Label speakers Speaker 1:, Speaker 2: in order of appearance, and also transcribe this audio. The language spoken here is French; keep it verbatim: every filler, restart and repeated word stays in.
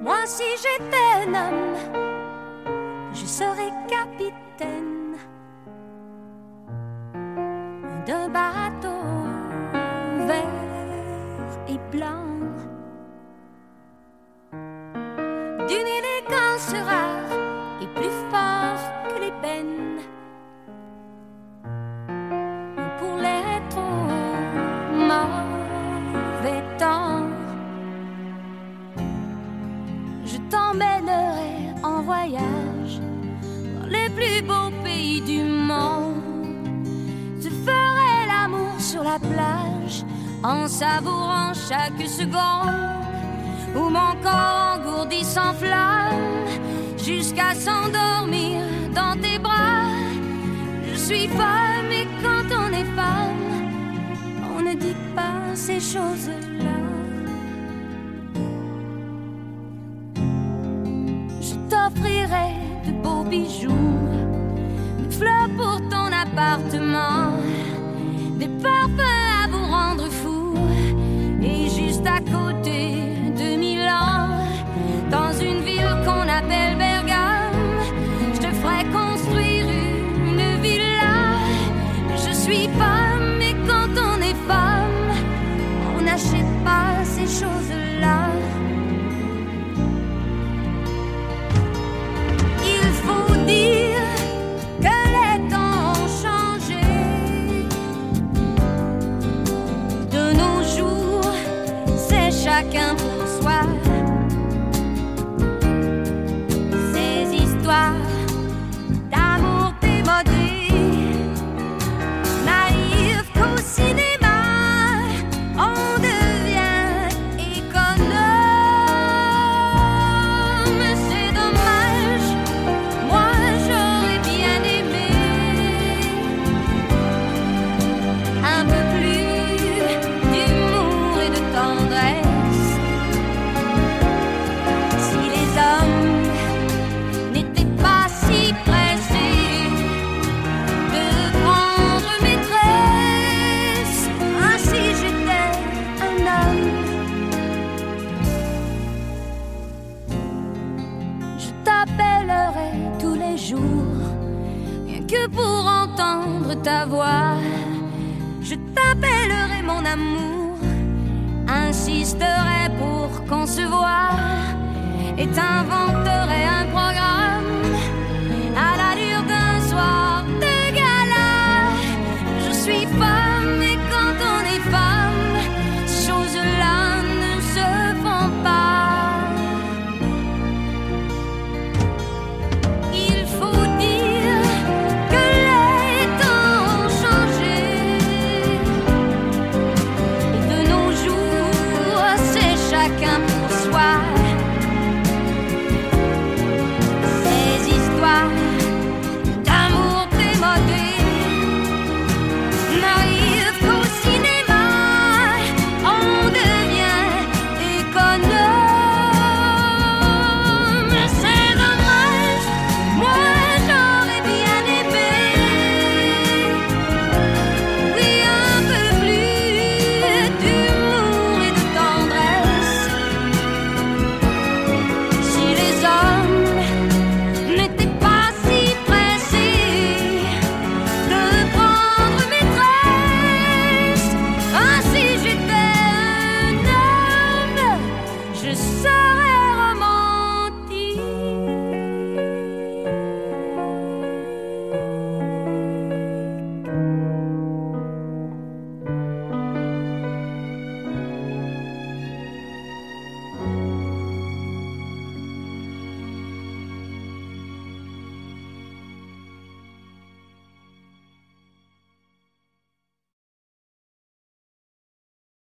Speaker 1: Moi si j'étais un homme, je serais capitaine d'un bateau vert et blanc, d'une élégance rare et plus fort que l'ébène, pour les trop mauvais temps. Je t'emmènerai en voyage dans les plus beaux pays du monde. Je ferai l'amour sur la plage en savourant chaque seconde, où mon corps engourdi s'enflamme jusqu'à s'endormir dans tes bras. Je suis femme et quand on est femme, on ne dit pas ces choses-là. Je t'offrirai de beaux bijoux, des fleurs pour ton appartement, des parfums à vous rendre fou. Et juste à côté de Milan, dans une ville qu'on appelle Bergame, je te ferai construire une villa. Je suis femme et quand on est femme, on n'achète pas ces choses-là. Il faut dire que les temps ont changé. De nos jours, c'est chacun pour soi. Ces histoires d'amour démodé, naïves qu'au cinéma, on devient économe. C'est dommage, moi j'aurais bien aimé un peu plus d'humour et de tendresse. Si les hommes n'étaient pas si pressés de prendre maîtresse, ainsi j'étais un homme. Je t'appellerai tous les jours, rien que pour entendre ta voix. Je t'appellerai mon amour, insisterai pour qu'on se voie, et t'inventerai un programme